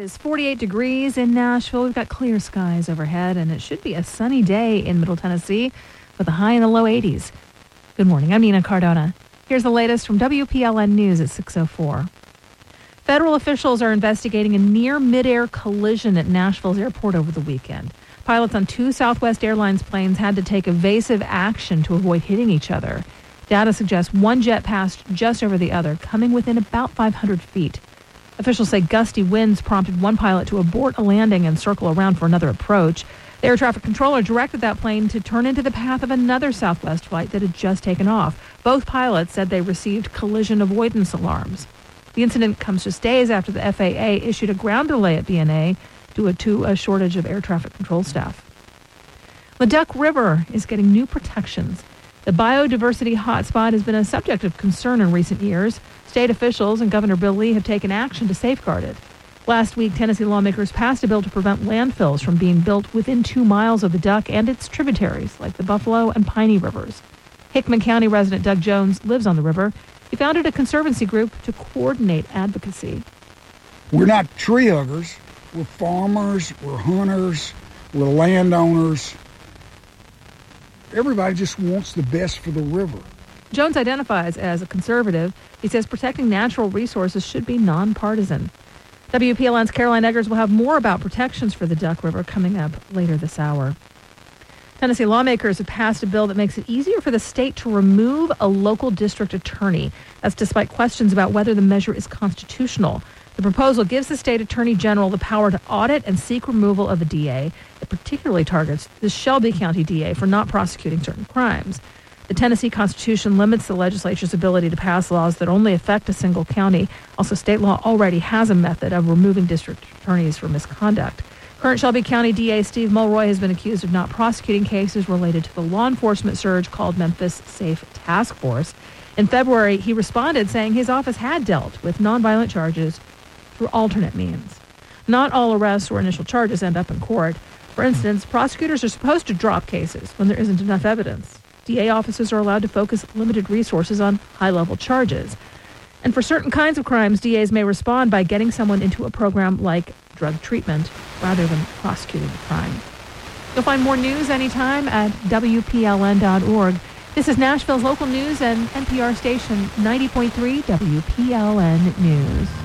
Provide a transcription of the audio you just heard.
is 48 degrees in Nashville. We've got clear skies overhead, and it should be a sunny day in Middle Tennessee with a high in the low 80s. Good morning. I'm Nina Cardona. Here's the latest from WPLN News at 6:04. Federal officials are investigating a near midair collision at Nashville's airport over the weekend. Pilots on two Southwest Airlines planes had to take evasive action to avoid hitting each other. Data suggests one jet passed just over the other, coming within about 500 feet. Officials say gusty winds prompted one pilot to abort a landing and circle around for another approach. The air traffic controller directed that plane to turn into the path of another Southwest flight that had just taken off. Both pilots said they received collision avoidance alarms. The incident comes just days after the FAA issued a ground delay at BNA due to a shortage of air traffic control staff. The Duck River is getting new protections. The biodiversity hotspot has been a subject of concern in recent years. State officials and Governor Bill Lee have taken action to safeguard it. Last week, Tennessee lawmakers passed a bill to prevent landfills from being built within 2 miles of the Duck and its tributaries, like the Buffalo and Piney Rivers. Hickman County resident Doug Jones lives on the river. He founded a conservancy group to coordinate advocacy. We're not tree huggers. We're farmers. We're hunters. We're landowners. Everybody just wants the best for the river. Jones identifies as a conservative. He says protecting natural resources should be nonpartisan. WPLN's Caroline Eggers will have more about protections for the Duck River coming up later this hour. Tennessee lawmakers have passed a bill that makes it easier for the state to remove a local district attorney. That's despite questions about whether the measure is constitutional. The proposal gives the state attorney general the power to audit and seek removal of a DA. It particularly targets the Shelby County DA for not prosecuting certain crimes. The Tennessee Constitution limits the legislature's ability to pass laws that only affect a single county. Also, state law already has a method of removing district attorneys for misconduct. Current Shelby County DA Steve Mulroy has been accused of not prosecuting cases related to the law enforcement surge called Memphis Safe Task Force. In February, he responded saying his office had dealt with nonviolent charges through alternate means. Not all arrests or initial charges end up in court. For instance, prosecutors are supposed to drop cases when there isn't enough evidence. DA offices are allowed to focus limited resources on high-level charges. And for certain kinds of crimes, DAs may respond by getting someone into a program like drug treatment rather than prosecuting the crime. You'll find more news anytime at WPLN.org. This is Nashville's local news and NPR station 90.3 WPLN News.